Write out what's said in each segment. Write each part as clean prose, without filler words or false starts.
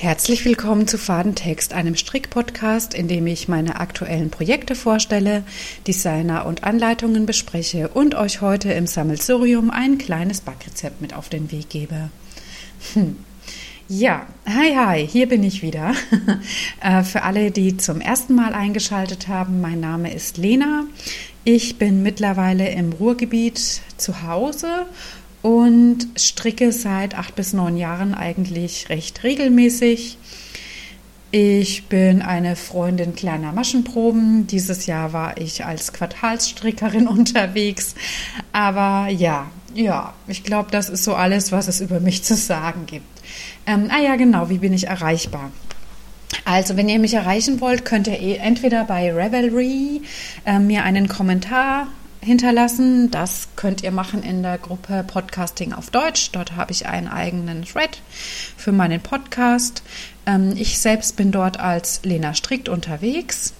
Herzlich willkommen zu Fadentext, einem Strick-Podcast, in dem ich meine aktuellen Projekte vorstelle, Designer und Anleitungen bespreche und euch heute im Sammelsurium ein kleines Backrezept mit auf den Weg gebe. Ja, hi, hier bin ich wieder. Für alle, die zum ersten Mal eingeschaltet haben, mein Name ist Lena. Ich bin mittlerweile im Ruhrgebiet zu Hause und stricke seit 8 bis 9 Jahren eigentlich recht regelmäßig. Ich bin eine Freundin kleiner Maschenproben. Dieses Jahr war ich als Quartalsstrickerin unterwegs. Aber ja, ich glaube, das ist so alles, was es über mich zu sagen gibt. Genau, wie bin ich erreichbar? Also, wenn ihr mich erreichen wollt, könnt ihr entweder bei Ravelry mir einen Kommentar hinterlassen. Das könnt ihr machen in der Gruppe Podcasting auf Deutsch. Dort habe ich einen eigenen Thread für meinen Podcast. Ich selbst bin dort als Lena Strickt unterwegs.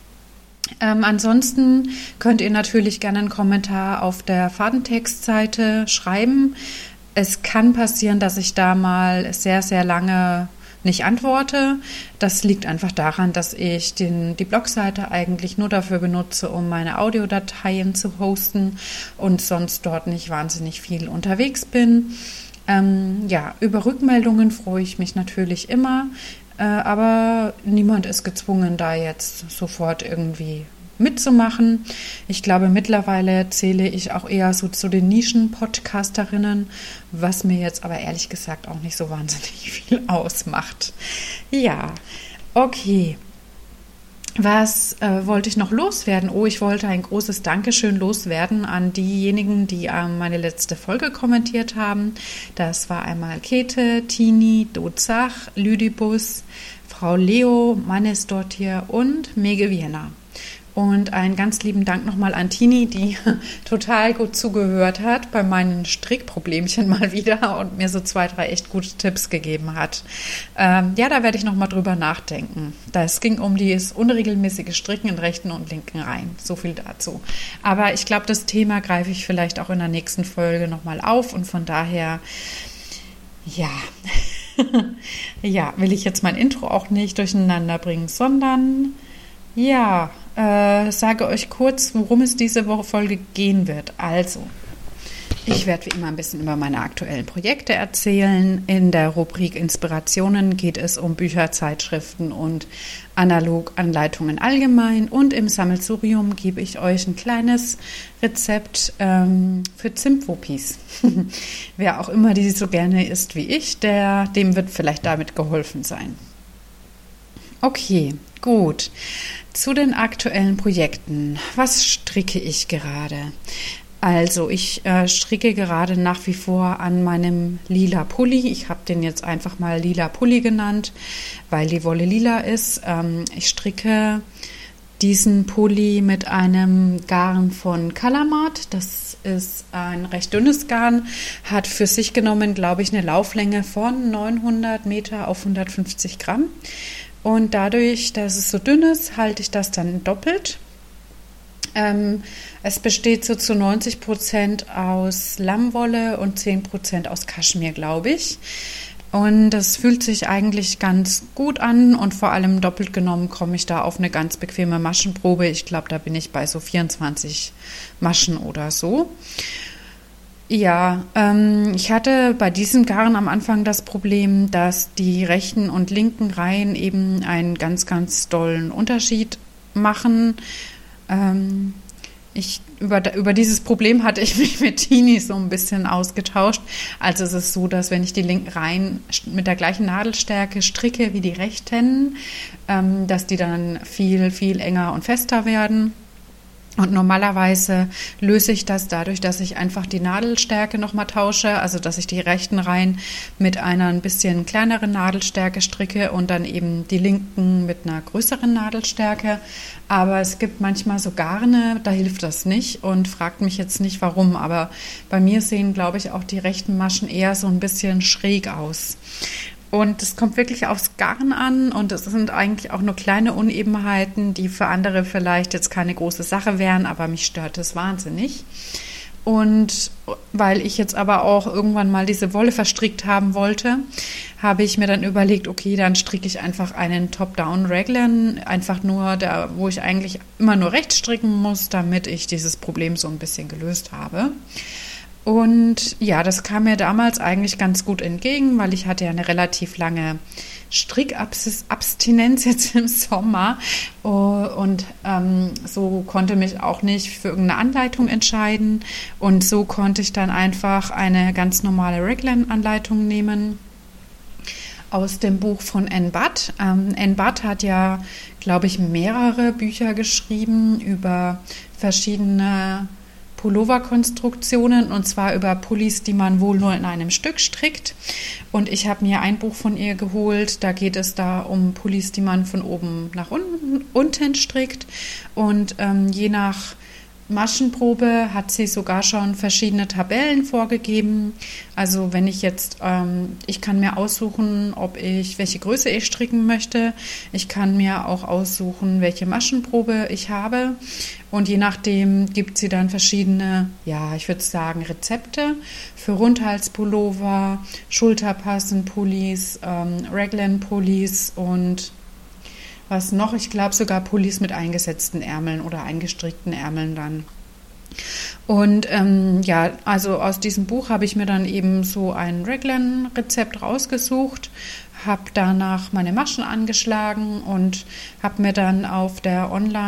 Ansonsten könnt ihr natürlich gerne einen Kommentar auf der Fadentextseite schreiben. Es kann passieren, dass ich da mal sehr, sehr lange nicht antworte. Das liegt einfach daran, dass ich die Blogseite eigentlich nur dafür benutze, um meine Audiodateien zu hosten und sonst dort nicht wahnsinnig viel unterwegs bin. Über Rückmeldungen freue ich mich natürlich immer, aber niemand ist gezwungen, da jetzt sofort irgendwie mitzumachen. Ich glaube, mittlerweile zähle ich auch eher so zu den Nischen-Podcasterinnen, was mir jetzt aber ehrlich gesagt auch nicht so wahnsinnig viel ausmacht. Ja, okay. Was wollte ich noch loswerden? Ich wollte ein großes Dankeschön loswerden an diejenigen, die meine letzte Folge kommentiert haben. Das war einmal Käthe, Tini, Dozach, Lydibus, Frau Leo, Mannes Dottir und Mege Wiener. Und einen ganz lieben Dank nochmal an Tini, die total gut zugehört hat bei meinen Strickproblemchen mal wieder und mir so 2, 3 echt gute Tipps gegeben hat. Da werde ich nochmal drüber nachdenken. Es ging um das unregelmäßige Stricken in rechten und linken Reihen. So viel dazu. Aber ich glaube, das Thema greife ich vielleicht auch in der nächsten Folge nochmal auf und von daher, will ich jetzt mein Intro auch nicht durcheinander bringen, sondern sage euch kurz, worum es diese Folge gehen wird. Also, ich werde wie immer ein bisschen über meine aktuellen Projekte erzählen. In der Rubrik Inspirationen geht es um Bücher, Zeitschriften und Analog-Anleitungen allgemein. Und im Sammelsurium gebe ich euch ein kleines Rezept für Zimtwuppies. Wer auch immer die so gerne isst wie ich, dem wird vielleicht damit geholfen sein. Okay, gut. Zu den aktuellen Projekten. Was stricke ich gerade? Also ich stricke gerade nach wie vor an meinem lila Pulli. Ich habe den jetzt einfach mal lila Pulli genannt, weil die Wolle lila ist. Ich stricke diesen Pulli mit einem Garn von Kalamart. Das ist ein recht dünnes Garn, hat für sich genommen, glaube ich, eine Lauflänge von 900 Meter auf 150 Gramm. Und dadurch, dass es so dünn ist, halte ich das dann doppelt. Es besteht so zu 90% aus Lammwolle und 10% aus Kaschmir, glaube ich. Und das fühlt sich eigentlich ganz gut an und vor allem doppelt genommen komme ich da auf eine ganz bequeme Maschenprobe. Ich glaube, da bin ich bei so 24 Maschen oder so. Ja, ich hatte bei diesem Garn am Anfang das Problem, dass die rechten und linken Reihen eben einen ganz, ganz dollen Unterschied machen. Über dieses Problem hatte ich mich mit Tini so ein bisschen ausgetauscht. Also es ist so, dass wenn ich die linken Reihen mit der gleichen Nadelstärke stricke wie die rechten, dass die dann viel, viel enger und fester werden. Und normalerweise löse ich das dadurch, dass ich einfach die Nadelstärke nochmal tausche, also dass ich die rechten Reihen mit einer ein bisschen kleineren Nadelstärke stricke und dann eben die linken mit einer größeren Nadelstärke. Aber es gibt manchmal so Garne, da hilft das nicht und fragt mich jetzt nicht warum. Aber bei mir sehen, glaube ich, auch die rechten Maschen eher so ein bisschen schräg aus. Und es kommt wirklich aufs Garn an und es sind eigentlich auch nur kleine Unebenheiten, die für andere vielleicht jetzt keine große Sache wären, aber mich stört es wahnsinnig. Und weil ich jetzt aber auch irgendwann mal diese Wolle verstrickt haben wollte, habe ich mir dann überlegt, okay, dann stricke ich einfach einen Top-Down-Raglan, einfach nur da, wo ich eigentlich immer nur rechts stricken muss, damit ich dieses Problem so ein bisschen gelöst habe. Und ja, das kam mir damals eigentlich ganz gut entgegen, weil ich hatte ja eine relativ lange Strickabstinenz jetzt im Sommer und so konnte mich auch nicht für irgendeine Anleitung entscheiden und so konnte ich dann einfach eine ganz normale Raglan-Anleitung nehmen aus dem Buch von Ann Budd. Ann Budd hat ja, glaube ich, mehrere Bücher geschrieben über verschiedene Pulloverkonstruktionen und zwar über Pullis, die man wohl nur in einem Stück strickt. Und ich habe mir ein Buch von ihr geholt, da geht es da um Pullis, die man von oben nach unten strickt. Und je nach Maschenprobe hat sie sogar schon verschiedene Tabellen vorgegeben. Also wenn ich jetzt, ich kann mir aussuchen, welche Größe ich stricken möchte. Ich kann mir auch aussuchen, welche Maschenprobe ich habe. Und je nachdem gibt sie dann verschiedene, ja, ich würde sagen Rezepte für Rundhalspullover, Schulterpassen-Pullis, Raglan-Pullis und was noch? Ich glaube sogar Pullis mit eingesetzten Ärmeln oder eingestrickten Ärmeln dann. Und ja, also aus diesem Buch habe ich mir dann eben so ein Raglan-Rezept rausgesucht, habe danach meine Maschen angeschlagen und habe mir dann auf der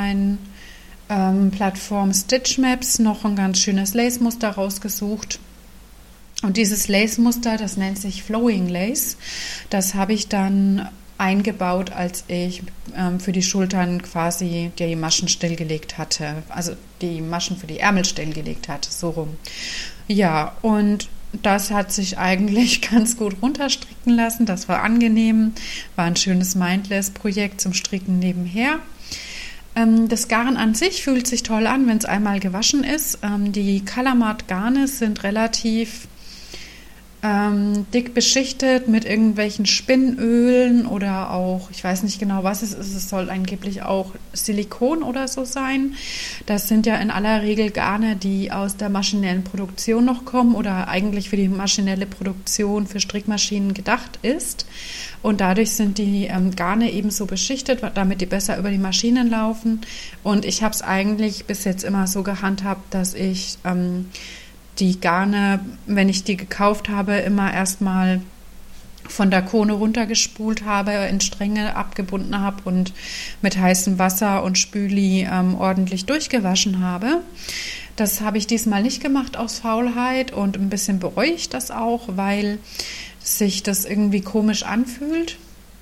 Online-Plattform Stitch Maps noch ein ganz schönes Lace-Muster rausgesucht. Und dieses Lace-Muster, das nennt sich Flowing Lace, das habe ich dann eingebaut, als ich für die Schultern quasi die Maschen stillgelegt hatte, also die Maschen für die Ärmel stillgelegt hatte, so rum. Ja, und das hat sich eigentlich ganz gut runterstricken lassen, das war angenehm, war ein schönes Mindless-Projekt zum Stricken nebenher. Das Garn an sich fühlt sich toll an, wenn es einmal gewaschen ist. Die Kalamart-Garne sind relativ dick beschichtet mit irgendwelchen Spinnölen oder auch, ich weiß nicht genau, was es ist. Es soll angeblich auch Silikon oder so sein. Das sind ja in aller Regel Garne, die aus der maschinellen Produktion noch kommen oder eigentlich für die maschinelle Produktion für Strickmaschinen gedacht ist. Und dadurch sind die Garne eben so beschichtet, damit die besser über die Maschinen laufen. Und ich habe es eigentlich bis jetzt immer so gehandhabt, dass ich die Garne, wenn ich die gekauft habe, immer erstmal von der Kone runtergespult habe, in Stränge abgebunden habe und mit heißem Wasser und Spüli ordentlich durchgewaschen habe. Das habe ich diesmal nicht gemacht aus Faulheit und ein bisschen bereue ich das auch, weil sich das irgendwie komisch anfühlt.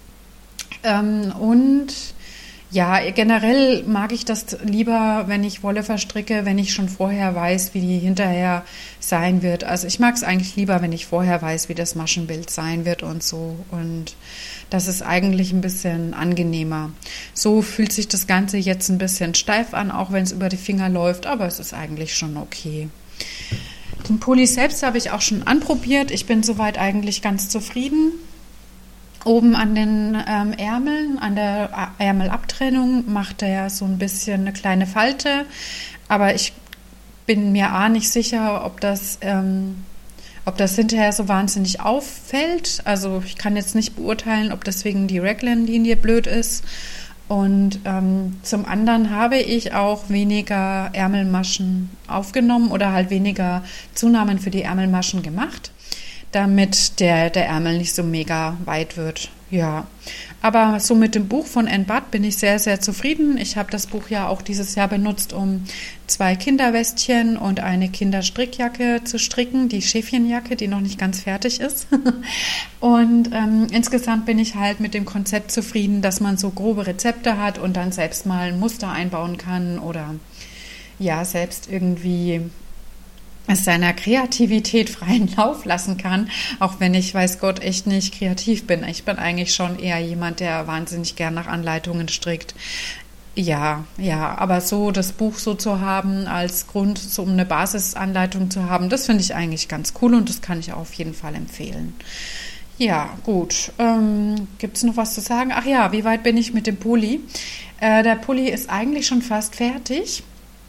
Und ja, generell mag ich das lieber, wenn ich Wolle verstricke, wenn ich schon vorher weiß, wie die hinterher sein wird. Also ich mag es eigentlich lieber, wenn ich vorher weiß, wie das Maschenbild sein wird und so. Und das ist eigentlich ein bisschen angenehmer. So fühlt sich das Ganze jetzt ein bisschen steif an, auch wenn es über die Finger läuft, aber es ist eigentlich schon okay. Den Pulli selbst habe ich auch schon anprobiert. Ich bin soweit eigentlich ganz zufrieden. Oben an den Ärmeln, an der Ärmelabtrennung macht er so ein bisschen eine kleine Falte, aber ich bin mir nicht sicher, ob das hinterher so wahnsinnig auffällt. Also ich kann jetzt nicht beurteilen, ob deswegen die Raglan-Linie blöd ist. Und zum anderen habe ich auch weniger Ärmelmaschen aufgenommen oder halt weniger Zunahmen für die Ärmelmaschen gemacht, damit der Ärmel nicht so mega weit wird. Ja, aber so mit dem Buch von Ann Budd bin ich sehr, sehr zufrieden. Ich habe das Buch ja auch dieses Jahr benutzt, um 2 Kinderwestchen und eine Kinderstrickjacke zu stricken, die Schäfchenjacke, die noch nicht ganz fertig ist. Und insgesamt bin ich halt mit dem Konzept zufrieden, dass man so grobe Rezepte hat und dann selbst mal ein Muster einbauen kann oder ja, selbst irgendwie es seiner Kreativität freien Lauf lassen kann, auch wenn ich, weiß Gott, echt nicht kreativ bin. Ich bin eigentlich schon eher jemand, der wahnsinnig gern nach Anleitungen strickt. Ja, aber so das Buch so zu haben als Grund, so um eine Basisanleitung zu haben, das finde ich eigentlich ganz cool und das kann ich auch auf jeden Fall empfehlen. Ja, gut. Gibt es noch was zu sagen? Ach ja, wie weit bin ich mit dem Pulli? Der Pulli ist eigentlich schon fast fertig.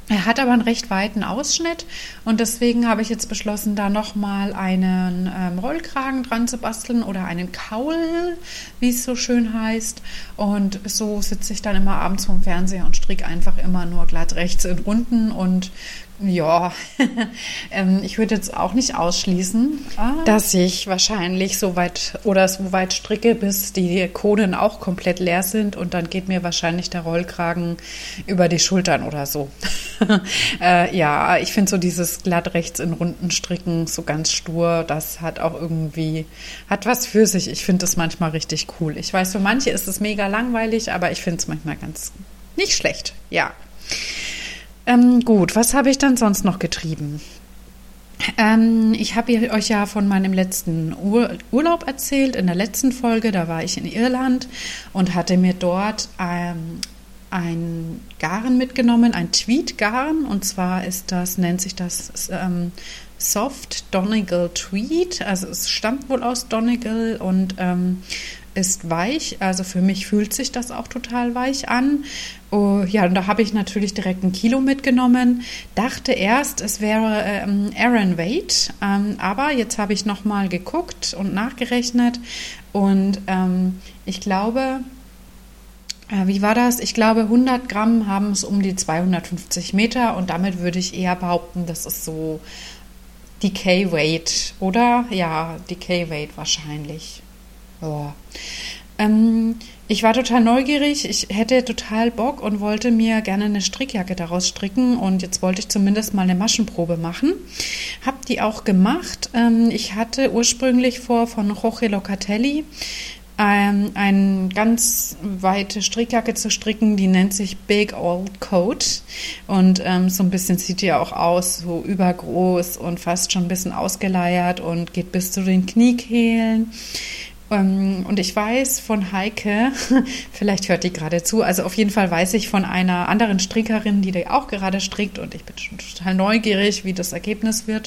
Er hat aber einen recht weiten Ausschnitt und deswegen habe ich jetzt beschlossen, da nochmal einen Rollkragen dran zu basteln oder einen Kaul, wie es so schön heißt. Und so sitze ich dann immer abends vorm Fernseher und stricke einfach immer nur glatt rechts in Runden und ja, ich würde jetzt auch nicht ausschließen, dass ich wahrscheinlich so weit stricke, bis die Kohlen auch komplett leer sind und dann geht mir wahrscheinlich der Rollkragen über die Schultern oder so. Ja, ich finde so dieses glatt rechts in Runden stricken so ganz stur, das hat auch irgendwie, hat was für sich. Ich finde das manchmal richtig cool. Ich weiß, für manche ist es mega langweilig, aber ich finde es manchmal ganz nicht schlecht, ja. Gut, was habe ich dann sonst noch getrieben? Ich habe euch ja von meinem letzten Urlaub erzählt, in der letzten Folge, da war ich in Irland und hatte mir dort ein Garn mitgenommen, ein Tweed-Garn, und zwar nennt sich das Soft Donegal Tweed, also es stammt wohl aus Donegal und ist weich, also für mich fühlt sich das auch total weich an. Oh, ja, und da habe ich natürlich direkt 1 Kilo mitgenommen. Dachte erst, es wäre Aran Weight, aber jetzt habe ich nochmal geguckt und nachgerechnet und ich glaube, wie war das? Ich glaube, 100 Gramm haben es um die 250 Meter und damit würde ich eher behaupten, das ist so Decay Weight, oder? Ja, Decay Weight wahrscheinlich. Ja. Ich war total neugierig, ich hätte total Bock und wollte mir gerne eine Strickjacke daraus stricken und jetzt wollte ich zumindest mal eine Maschenprobe machen. Hab die auch gemacht. Ich hatte ursprünglich vor, von Jorge Locatelli eine ganz weite Strickjacke zu stricken, die nennt sich Big Old Coat und so ein bisschen sieht die auch aus, so übergroß und fast schon ein bisschen ausgeleiert und geht bis zu den Kniekehlen. Und ich weiß von Heike, vielleicht hört die gerade zu, also auf jeden Fall weiß ich von einer anderen Strickerin, die auch gerade strickt und ich bin schon total neugierig, wie das Ergebnis wird.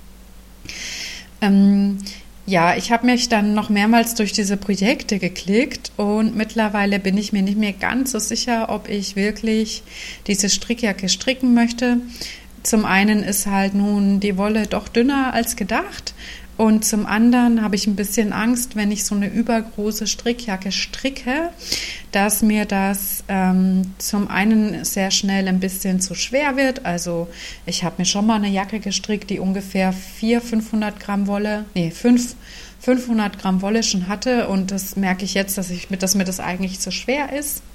Ja, ich habe mich dann noch mehrmals durch diese Projekte geklickt und mittlerweile bin ich mir nicht mehr ganz so sicher, ob ich wirklich diese Strickjacke stricken möchte. Zum einen ist halt nun die Wolle doch dünner als gedacht. Und zum anderen habe ich ein bisschen Angst, wenn ich so eine übergroße Strickjacke stricke, dass mir das zum einen sehr schnell ein bisschen zu schwer wird. Also ich habe mir schon mal eine Jacke gestrickt, die ungefähr 500 Gramm Wolle schon hatte. Und das merke ich jetzt, dass mir das eigentlich zu schwer ist.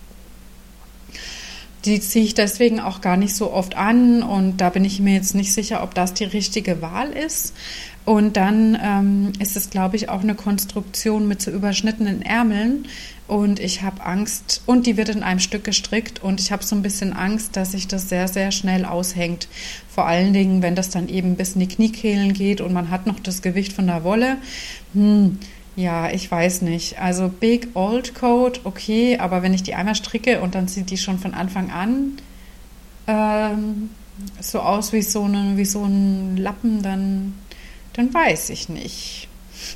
Die ziehe ich deswegen auch gar nicht so oft an und da bin ich mir jetzt nicht sicher, ob das die richtige Wahl ist. Und dann ist es, glaube ich, auch eine Konstruktion mit so überschnittenen Ärmeln und ich habe Angst, und die wird in einem Stück gestrickt und ich habe so ein bisschen Angst, dass sich das sehr, sehr schnell aushängt. Vor allen Dingen, wenn das dann eben bis in die Kniekehlen geht und man hat noch das Gewicht von der Wolle. Ja, ich weiß nicht. Also Big Old Coat, okay, aber wenn ich die einmal stricke und dann sieht die schon von Anfang an so aus wie so ein Lappen, dann weiß ich nicht.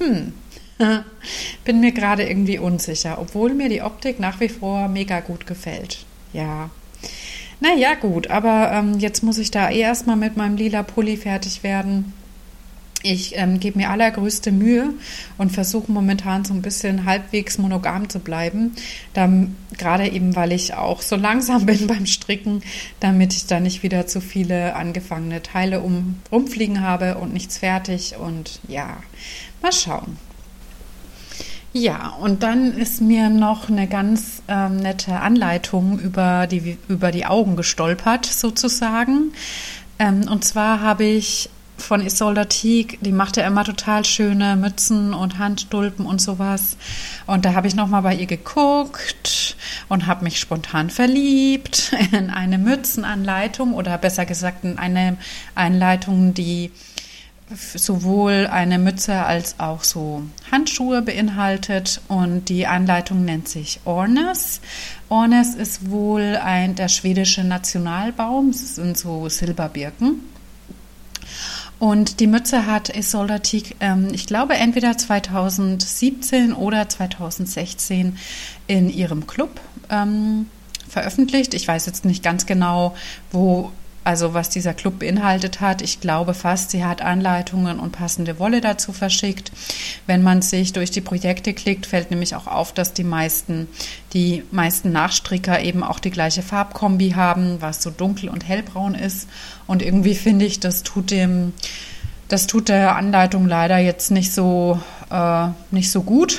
Bin mir gerade irgendwie unsicher, obwohl mir die Optik nach wie vor mega gut gefällt. Ja. Naja, gut, aber jetzt muss ich da erstmal mit meinem lila Pulli fertig werden. Ich gebe mir allergrößte Mühe und versuche momentan so ein bisschen halbwegs monogam zu bleiben, gerade eben, weil ich auch so langsam bin beim Stricken, damit ich da nicht wieder zu viele angefangene Teile rumfliegen habe und nichts fertig und ja, mal schauen. Ja, und dann ist mir noch eine ganz nette Anleitung über die Augen gestolpert, sozusagen. Und zwar habe ich von Isolde Teague, die macht ja immer total schöne Mützen und Handstulpen und sowas. Und da habe ich nochmal bei ihr geguckt und habe mich spontan verliebt in eine Mützenanleitung oder besser gesagt in eine Anleitung, die sowohl eine Mütze als auch so Handschuhe beinhaltet und die Anleitung nennt sich Ornes. Ornes ist wohl der schwedische Nationalbaum, es sind so Silberbirken. Und die Mütze hat Isolde Teague, ich glaube, entweder 2017 oder 2016 in ihrem Club veröffentlicht. Ich weiß jetzt nicht ganz genau, wo also was dieser Club beinhaltet hat. Ich glaube fast, sie hat Anleitungen und passende Wolle dazu verschickt. Wenn man sich durch die Projekte klickt, fällt nämlich auch auf, dass die meisten Nachstricker eben auch die gleiche Farbkombi haben, was so dunkel und hellbraun ist. Und irgendwie finde ich, das tut der Anleitung leider jetzt nicht so gut.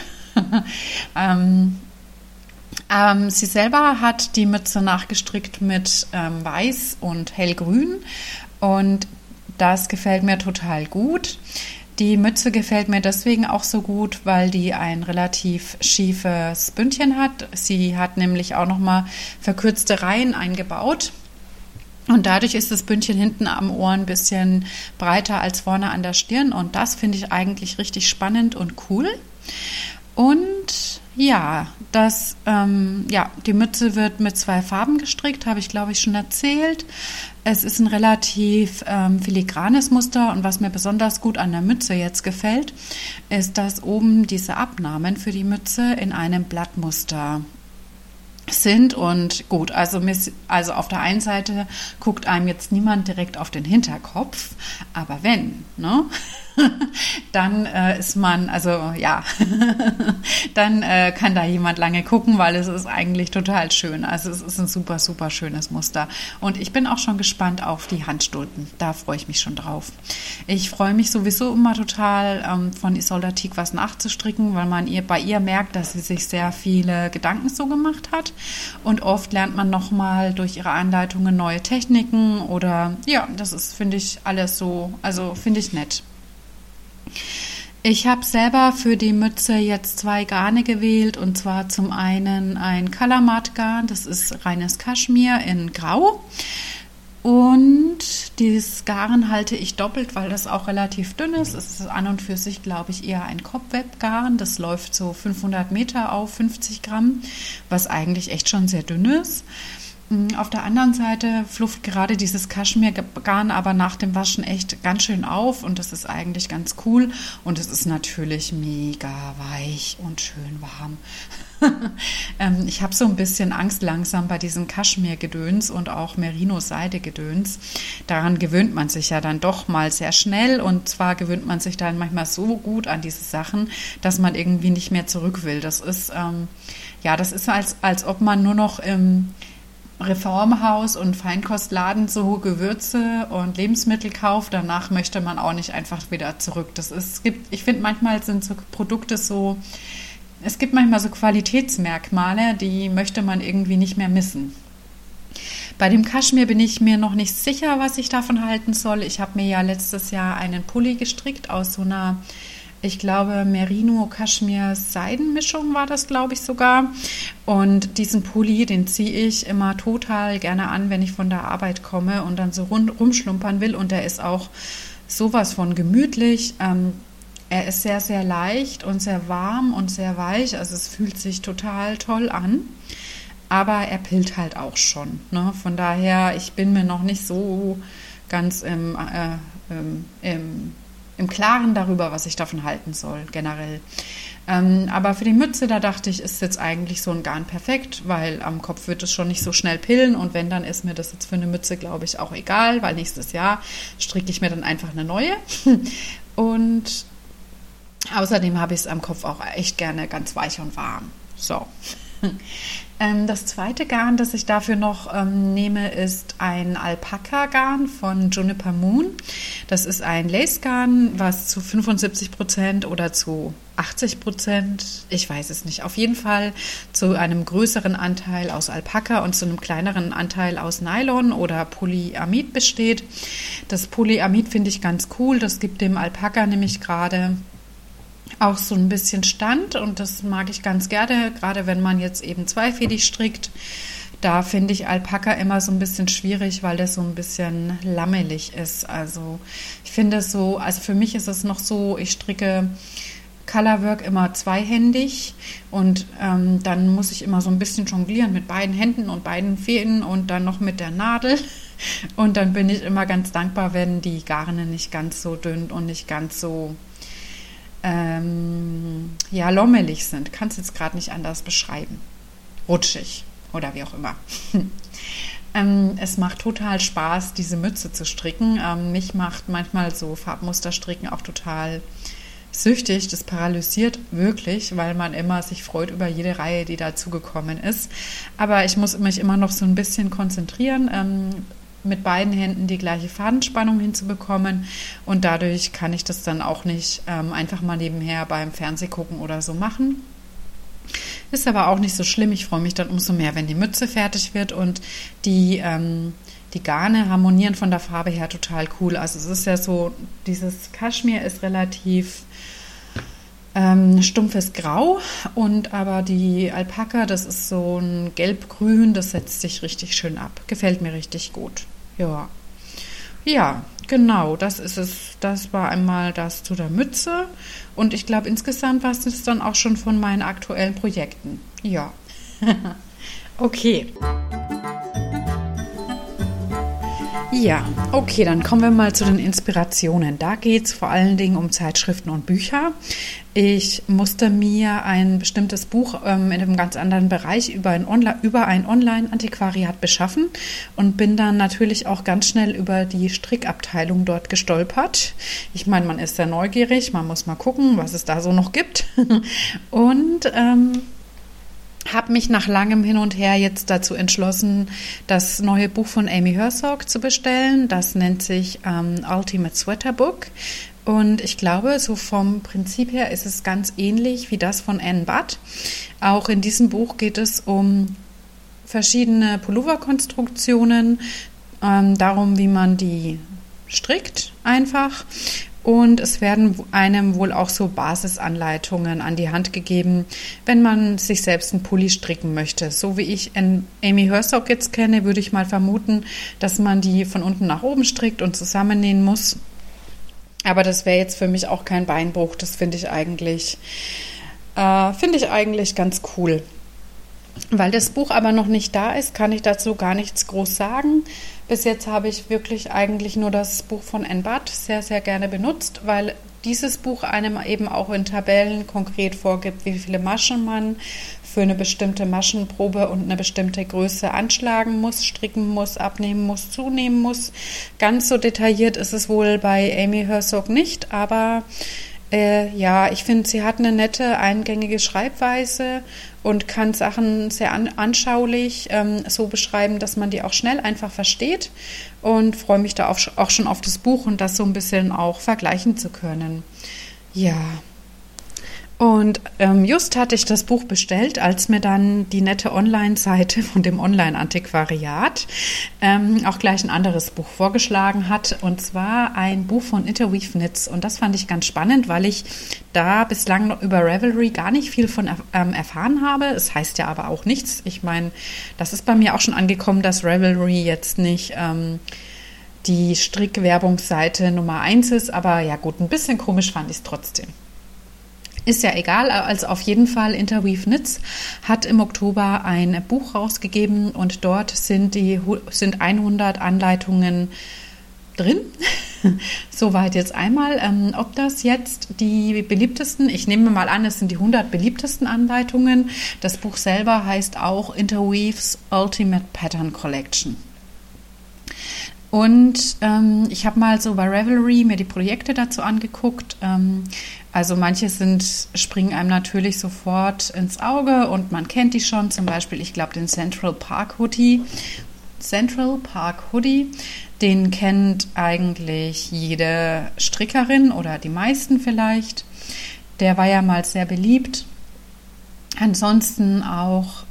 Sie selber hat die Mütze nachgestrickt mit Weiß und Hellgrün und das gefällt mir total gut. Die Mütze gefällt mir deswegen auch so gut, weil die ein relativ schiefes Bündchen hat. Sie hat nämlich auch nochmal verkürzte Reihen eingebaut. Und dadurch ist das Bündchen hinten am Ohr ein bisschen breiter als vorne an der Stirn. Und das finde ich eigentlich richtig spannend und cool. Und ja, die Mütze wird mit 2 Farben gestrickt, habe ich glaube ich schon erzählt. Es ist ein relativ filigranes Muster und was mir besonders gut an der Mütze jetzt gefällt, ist, dass oben diese Abnahmen für die Mütze in einem Blattmuster sind und gut, also auf der einen Seite guckt einem jetzt niemand direkt auf den Hinterkopf, aber wenn, ne? Dann ist man, also ja, dann kann da jemand lange gucken, weil es ist eigentlich total schön. Also es ist ein super, super schönes Muster. Und ich bin auch schon gespannt auf die Handstulpen. Da freue ich mich schon drauf. Ich freue mich sowieso immer total, von Isolde Teague was nachzustricken, weil man bei ihr merkt, dass sie sich sehr viele Gedanken so gemacht hat. Und oft lernt man nochmal durch ihre Anleitungen neue Techniken oder ja, das ist, finde ich, alles so, also finde ich nett. Ich habe selber für die Mütze jetzt 2 Garne gewählt und zwar zum einen ein Colormat Garn, das ist reines Kaschmir in Grau und dieses Garn halte ich doppelt, weil das auch relativ dünn ist. Es ist an und für sich, glaube ich, eher ein Cobweb-Garn, das läuft so 500 Meter auf 50 Gramm, was eigentlich echt schon sehr dünn ist. Auf der anderen Seite flufft gerade dieses Kaschmirgarn aber nach dem Waschen echt ganz schön auf und das ist eigentlich ganz cool und es ist natürlich mega weich und schön warm. Ich habe so ein bisschen Angst langsam bei diesem Kaschmirgedöns und auch Merino-Seide-Gedöns. Daran gewöhnt man sich ja dann doch mal sehr schnell und zwar gewöhnt man sich dann manchmal so gut an diese Sachen, dass man irgendwie nicht mehr zurück will. Das ist, das ist als ob man nur noch im Reformhaus und Feinkostladen so Gewürze und Lebensmittel kauft, danach möchte man auch nicht einfach wieder zurück. Ich finde, manchmal sind so Produkte so, es gibt manchmal so Qualitätsmerkmale, die möchte man irgendwie nicht mehr missen. Bei dem Kaschmir bin ich mir noch nicht sicher, was ich davon halten soll. Ich habe mir ja letztes Jahr einen Pulli gestrickt aus so einer, ich glaube, Merino-Kaschmir-Seidenmischung war das, glaube ich, sogar. Und diesen Pulli, den ziehe ich immer total gerne an, wenn ich von der Arbeit komme und dann so rumschlumpern will. Und der ist auch sowas von gemütlich. Er ist sehr, sehr leicht und sehr warm und sehr weich. Also es fühlt sich total toll an. Aber er pillt halt auch schon. Ne? Von daher, ich bin mir noch nicht so ganz im Klaren darüber, was ich davon halten soll, generell. Aber für die Mütze, da dachte ich, ist jetzt eigentlich so ein Garn perfekt, weil am Kopf wird es schon nicht so schnell pillen und wenn, dann ist mir das jetzt für eine Mütze, glaube ich, auch egal, weil nächstes Jahr stricke ich mir dann einfach eine neue. Und außerdem habe ich es am Kopf auch echt gerne ganz weich und warm. So. Das zweite Garn, das ich dafür noch nehme, ist ein Alpaka-Garn von Juniper Moon. Das ist ein Lace-Garn, was zu 75% oder zu 80%, ich weiß es nicht, auf jeden Fall zu einem größeren Anteil aus Alpaka und zu einem kleineren Anteil aus Nylon oder Polyamid besteht. Das Polyamid finde ich ganz cool, das gibt dem Alpaka nämlich gerade auch so ein bisschen Stand und das mag ich ganz gerne, gerade wenn man jetzt eben zweifädig strickt. Da finde ich Alpaka immer so ein bisschen schwierig, weil das so ein bisschen lammelig ist. Also ich finde es so, also für mich ist es noch so, ich stricke Colorwork immer zweihändig und dann muss ich immer so ein bisschen jonglieren mit beiden Händen und beiden Fäden und dann noch mit der Nadel. Und dann bin ich immer ganz dankbar, wenn die Garne nicht ganz so dünn und nicht ganz so lommelig sind. Kann es jetzt gerade nicht anders beschreiben. Rutschig oder wie auch immer. Es macht total Spaß, diese Mütze zu stricken. Mich macht manchmal so Farbmusterstricken auch total süchtig. Das paralysiert wirklich, weil man immer sich freut über jede Reihe, die dazugekommen ist. Aber ich muss mich immer noch so ein bisschen konzentrieren, mit beiden Händen die gleiche Fadenspannung hinzubekommen. Und dadurch kann ich das dann auch nicht einfach mal nebenher beim Fernsehgucken oder so machen. Ist aber auch nicht so schlimm. Ich freue mich dann umso mehr, wenn die Mütze fertig wird und die Garne harmonieren von der Farbe her total cool. Also es ist ja so, dieses Kaschmir ist relativ stumpfes Grau und aber die Alpaka, das ist so ein Gelb-Grün, das setzt sich richtig schön ab. Gefällt mir richtig gut. Ja, genau, das ist es. Das war einmal das zu der Mütze und ich glaube, insgesamt war es dann auch schon von meinen aktuellen Projekten. Ja, okay. Ja, okay, dann kommen wir mal zu den Inspirationen. Da geht es vor allen Dingen um Zeitschriften und Bücher. Ich musste mir ein bestimmtes Buch in einem ganz anderen Bereich über ein Online-Antiquariat beschaffen und bin dann natürlich auch ganz schnell über die Strickabteilung dort gestolpert. Ich meine, man ist sehr neugierig, man muss mal gucken, was es da so noch gibt. Und habe mich nach langem Hin und Her jetzt dazu entschlossen, das neue Buch von Amy Herzog zu bestellen. Das nennt sich Ultimate Sweater Book. Und ich glaube, so vom Prinzip her ist es ganz ähnlich wie das von Anne Budd. Auch in diesem Buch geht es um verschiedene Pulloverkonstruktionen, darum, wie man die strickt einfach. Und es werden einem wohl auch so Basisanleitungen an die Hand gegeben, wenn man sich selbst einen Pulli stricken möchte. So wie ich Amy Herzog jetzt kenne, würde ich mal vermuten, dass man die von unten nach oben strickt und zusammennähen muss. Aber das wäre jetzt für mich auch kein Beinbruch. Das finde ich eigentlich ganz cool. Weil das Buch aber noch nicht da ist, kann ich dazu gar nichts groß sagen. Bis jetzt habe ich wirklich eigentlich nur das Buch von Anne Budd sehr, sehr gerne benutzt, weil dieses Buch einem eben auch in Tabellen konkret vorgibt, wie viele Maschen man für eine bestimmte Maschenprobe und eine bestimmte Größe anschlagen muss, stricken muss, abnehmen muss, zunehmen muss. Ganz so detailliert ist es wohl bei Amy Herzog nicht, aber ich finde, sie hat eine nette, eingängige Schreibweise und kann Sachen sehr anschaulich so beschreiben, dass man die auch schnell einfach versteht und freue mich da auch schon auf das Buch und das so ein bisschen auch vergleichen zu können. Ja. Und just hatte ich das Buch bestellt, als mir dann die nette Online-Seite von dem Online-Antiquariat auch gleich ein anderes Buch vorgeschlagen hat, und zwar ein Buch von Interweave Knits. Und das fand ich ganz spannend, weil ich da bislang noch über Ravelry gar nicht viel von erfahren habe. Es heißt ja aber auch nichts. Ich meine, das ist bei mir auch schon angekommen, dass Ravelry jetzt nicht die Strickwerbungsseite Nummer 1 ist, aber ja gut, ein bisschen komisch fand ich es trotzdem. Ist ja egal, also auf jeden Fall Interweave Knits hat im Oktober ein Buch rausgegeben und dort sind 100 Anleitungen drin. Soweit jetzt einmal. Ob das jetzt die beliebtesten, ich nehme mal an, es sind die 100 beliebtesten Anleitungen. Das Buch selber heißt auch Interweave's Ultimate Pattern Collection. Und ich habe mal so bei Ravelry mir die Projekte dazu angeguckt. Also manche springen einem natürlich sofort ins Auge und man kennt die schon. Zum Beispiel, ich glaube, den Central Park Hoodie, den kennt eigentlich jede Strickerin oder die meisten vielleicht. Der war ja mal sehr beliebt. Ansonsten auch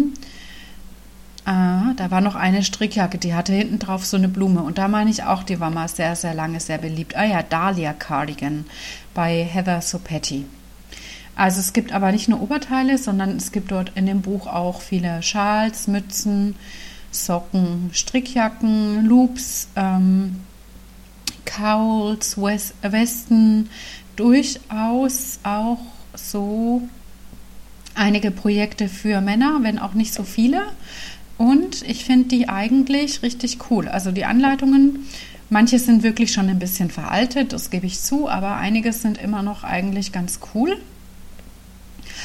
da war noch eine Strickjacke, die hatte hinten drauf so eine Blume. Und da meine ich auch, die war mal sehr, sehr lange sehr beliebt. Dahlia Cardigan bei Heather Sopetti. Also es gibt aber nicht nur Oberteile, sondern es gibt dort in dem Buch auch viele Schals, Mützen, Socken, Strickjacken, Loops, Cowls, Westen, durchaus auch so einige Projekte für Männer, wenn auch nicht so viele. Und ich finde die eigentlich richtig cool. Also die Anleitungen, manche sind wirklich schon ein bisschen veraltet, das gebe ich zu, aber einige sind immer noch eigentlich ganz cool.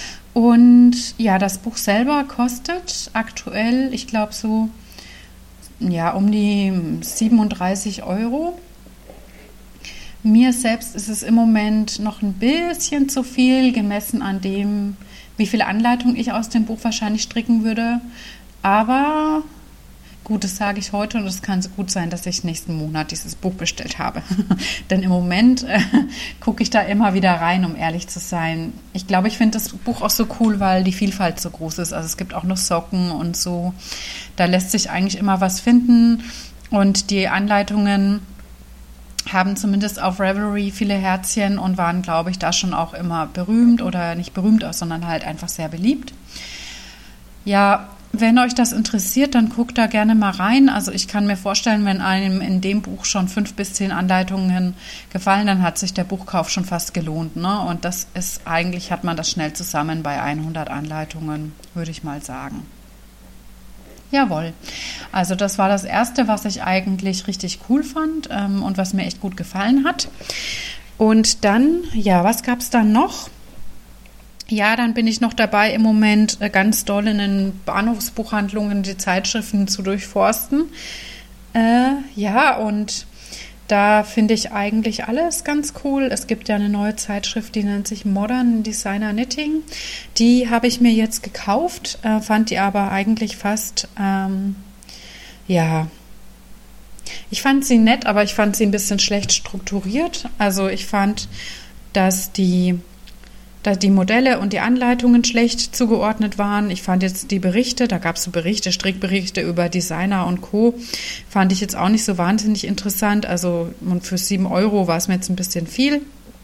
Und ja, das Buch selber kostet aktuell, ich glaube so ja, um die 37 Euro. Mir selbst ist es im Moment noch ein bisschen zu viel, gemessen an dem, wie viele Anleitungen ich aus dem Buch wahrscheinlich stricken würde. Aber gut, das sage ich heute und es kann so gut sein, dass ich nächsten Monat dieses Buch bestellt habe. Denn im Moment gucke ich da immer wieder rein, um ehrlich zu sein. Ich glaube, ich finde das Buch auch so cool, weil die Vielfalt so groß ist. Also es gibt auch noch Socken und so. Da lässt sich eigentlich immer was finden. Und die Anleitungen haben zumindest auf Ravelry viele Herzchen und waren, glaube ich, da schon auch immer berühmt oder nicht berühmt, sondern halt einfach sehr beliebt. Ja, wenn euch das interessiert, dann guckt da gerne mal rein. Also ich kann mir vorstellen, wenn einem in dem Buch schon 5 bis 10 Anleitungen gefallen, dann hat sich der Buchkauf schon fast gelohnt, ne? Und das ist eigentlich, hat man das schnell zusammen bei 100 Anleitungen, würde ich mal sagen. Jawohl, also das war das Erste, was ich eigentlich richtig cool fand und was mir echt gut gefallen hat. Und dann, ja, was gab es dann noch? Ja, dann bin ich noch dabei, im Moment ganz doll in den Bahnhofsbuchhandlungen die Zeitschriften zu durchforsten. Ja, und da finde ich eigentlich alles ganz cool. Es gibt ja eine neue Zeitschrift, die nennt sich Modern Designer Knitting. Die habe ich mir jetzt gekauft, fand die aber eigentlich fast, ja, ich fand sie nett, aber ich fand sie ein bisschen schlecht strukturiert. Also ich fand, dass die Modelle und die Anleitungen schlecht zugeordnet waren. Ich fand jetzt die Berichte, da gab es so Berichte, Strickberichte über Designer und Co., fand ich jetzt auch nicht so wahnsinnig interessant. Also für 7 Euro war es mir jetzt ein bisschen viel.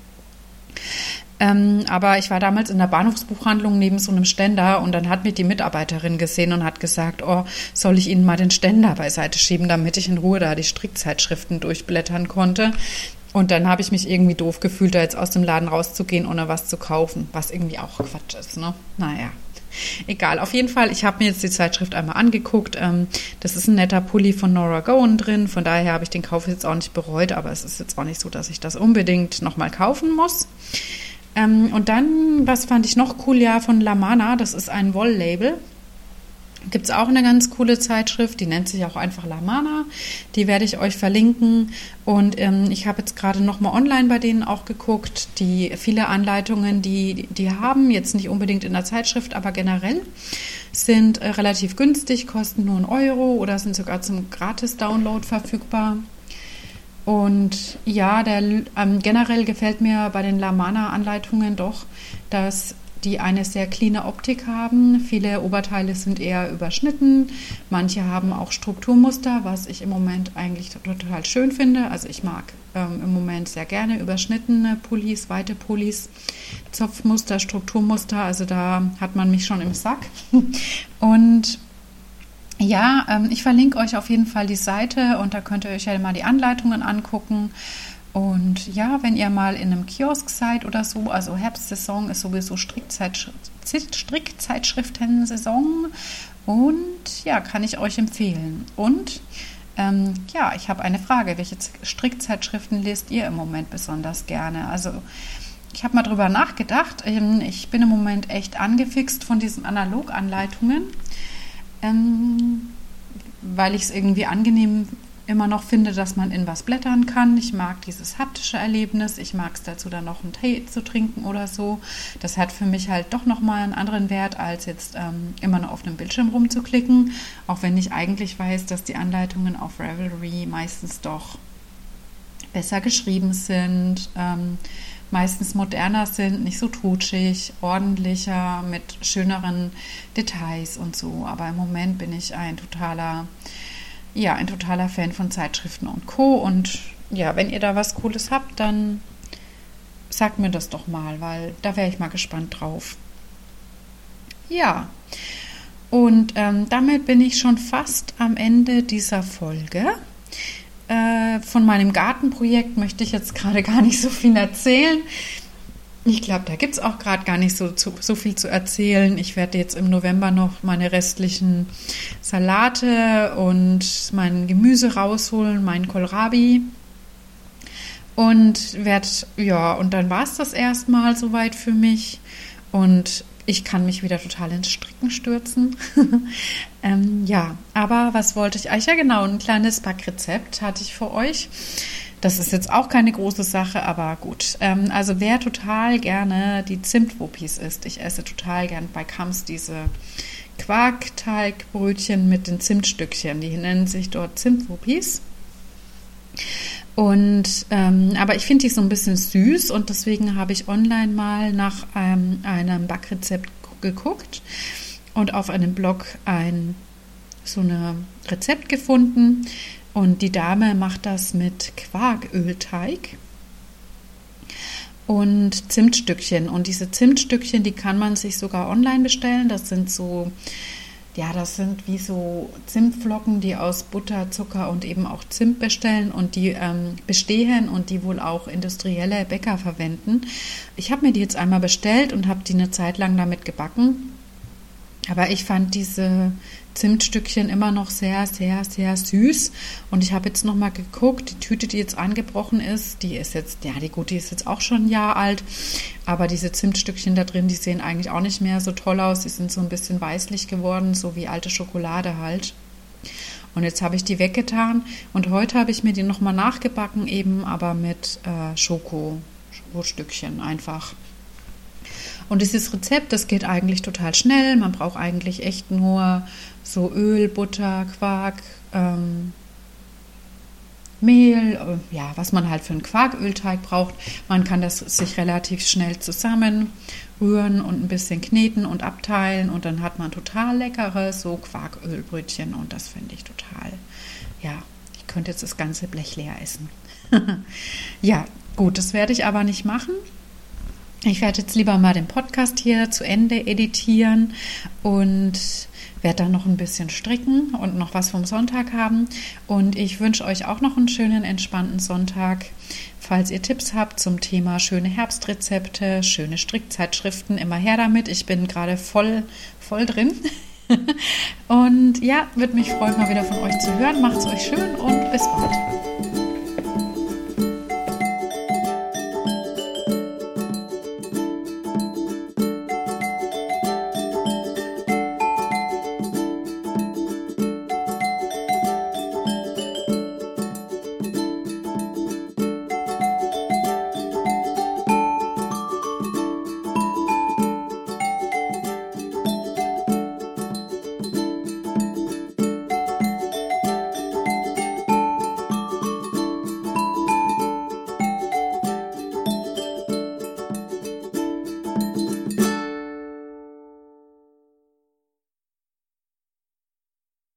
Aber ich war damals in der Bahnhofsbuchhandlung neben so einem Ständer und dann hat mich die Mitarbeiterin gesehen und hat gesagt, oh, soll ich Ihnen mal den Ständer beiseite schieben, damit ich in Ruhe da die Strickzeitschriften durchblättern konnte. Und dann habe ich mich irgendwie doof gefühlt, da jetzt aus dem Laden rauszugehen, ohne was zu kaufen, was irgendwie auch Quatsch ist, ne? Naja, egal. Auf jeden Fall, ich habe mir jetzt die Zeitschrift einmal angeguckt. Das ist ein netter Pulli von Nora Gowan drin, von daher habe ich den Kauf jetzt auch nicht bereut, aber es ist jetzt auch nicht so, dass ich das unbedingt nochmal kaufen muss. Und dann, was fand ich noch cool, ja, von Lamana, das ist ein Wolllabel. Gibt es auch eine ganz coole Zeitschrift, die nennt sich auch einfach Lamana. Die werde ich euch verlinken. Und ich habe jetzt gerade nochmal online bei denen auch geguckt. Die viele Anleitungen, die haben, jetzt nicht unbedingt in der Zeitschrift, aber generell, sind relativ günstig, kosten nur 1 Euro oder sind sogar zum Gratis-Download verfügbar. Und ja, generell gefällt mir bei den Lamana-Anleitungen doch, dass die eine sehr cleane Optik haben. Viele Oberteile sind eher überschnitten. Manche haben auch Strukturmuster, was ich im Moment eigentlich total schön finde. Also ich mag im Moment sehr gerne überschnittene Pullis, weite Pullis, Zopfmuster, Strukturmuster. Also da hat man mich schon im Sack. Und ja, ich verlinke euch auf jeden Fall die Seite und da könnt ihr euch ja mal die Anleitungen angucken. Und ja, wenn ihr mal in einem Kiosk seid oder so, also Herbstsaison ist sowieso Strickzeitschriften-Saison und ja, kann ich euch empfehlen. Und ja, ich habe eine Frage, welche Strickzeitschriften lest ihr im Moment besonders gerne? Also ich habe mal drüber nachgedacht, ich bin im Moment echt angefixt von diesen Analoganleitungen, weil ich es irgendwie angenehm immer noch finde, dass man in was blättern kann. Ich mag dieses haptische Erlebnis. Ich mag es dazu, dann noch einen Tee zu trinken oder so. Das hat für mich halt doch nochmal einen anderen Wert, als jetzt immer nur auf einem Bildschirm rumzuklicken. Auch wenn ich eigentlich weiß, dass die Anleitungen auf Ravelry meistens doch besser geschrieben sind, meistens moderner sind, nicht so trutschig, ordentlicher, mit schöneren Details und so. Aber im Moment bin ich ein totaler Fan von Zeitschriften und Co. Und ja, wenn ihr da was Cooles habt, dann sagt mir das doch mal, weil da wäre ich mal gespannt drauf. Ja, und damit bin ich schon fast am Ende dieser Folge. Von meinem Gartenprojekt möchte ich jetzt gerade gar nicht so viel erzählen. Ich glaube, da gibt es auch gerade gar nicht so viel zu erzählen. Ich werde jetzt im November noch meine restlichen Salate und mein Gemüse rausholen, meinen Kohlrabi. Und dann war es das erstmal soweit für mich. Und ich kann mich wieder total ins Stricken stürzen. Ja, aber was wollte ich? Ja genau, ein kleines Backrezept hatte ich für euch. Das ist jetzt auch keine große Sache, aber gut. Also wer total gerne die Zimtwuppies isst, ich esse total gern bei Kamps diese Quarkteigbrötchen mit den Zimtstückchen. Die nennen sich dort Zimtwuppies. Und aber ich finde die so ein bisschen süß und deswegen habe ich online mal nach einem Backrezept geguckt und auf einem Blog so ein Rezept gefunden. Und die Dame macht das mit Quarkölteig und Zimtstückchen. Und diese Zimtstückchen, die kann man sich sogar online bestellen. Das sind wie so Zimtflocken, die aus Butter, Zucker und eben auch Zimt bestehen und die wohl auch industrielle Bäcker verwenden. Ich habe mir die jetzt einmal bestellt und habe die eine Zeit lang damit gebacken. Aber ich fand diese Zimtstückchen immer noch sehr, sehr, sehr süß. Und ich habe jetzt nochmal geguckt, die Tüte, die jetzt angebrochen ist, die ist jetzt auch schon ein Jahr alt. Aber diese Zimtstückchen da drin, die sehen eigentlich auch nicht mehr so toll aus. Die sind so ein bisschen weißlich geworden, so wie alte Schokolade halt. Und jetzt habe ich die weggetan. Und heute habe ich mir die nochmal nachgebacken, eben aber mit Schokostückchen einfach. Und dieses Rezept, das geht eigentlich total schnell. Man braucht eigentlich echt nur so Öl, Butter, Quark, Mehl, was man halt für einen Quarkölteig braucht. Man kann das sich relativ schnell zusammenrühren und ein bisschen kneten und abteilen und dann hat man total leckere so Quarkölbrötchen und das finde ich total, ich könnte jetzt das ganze Blech leer essen. Ja, gut, das werde ich aber nicht machen. Ich werde jetzt lieber mal den Podcast hier zu Ende editieren und werde dann noch ein bisschen stricken und noch was vom Sonntag haben. Und ich wünsche euch auch noch einen schönen, entspannten Sonntag. Falls ihr Tipps habt zum Thema schöne Herbstrezepte, schöne Strickzeitschriften, immer her damit. Ich bin gerade voll drin. Und ja, würde mich freuen, mal wieder von euch zu hören. Macht's euch schön und bis bald.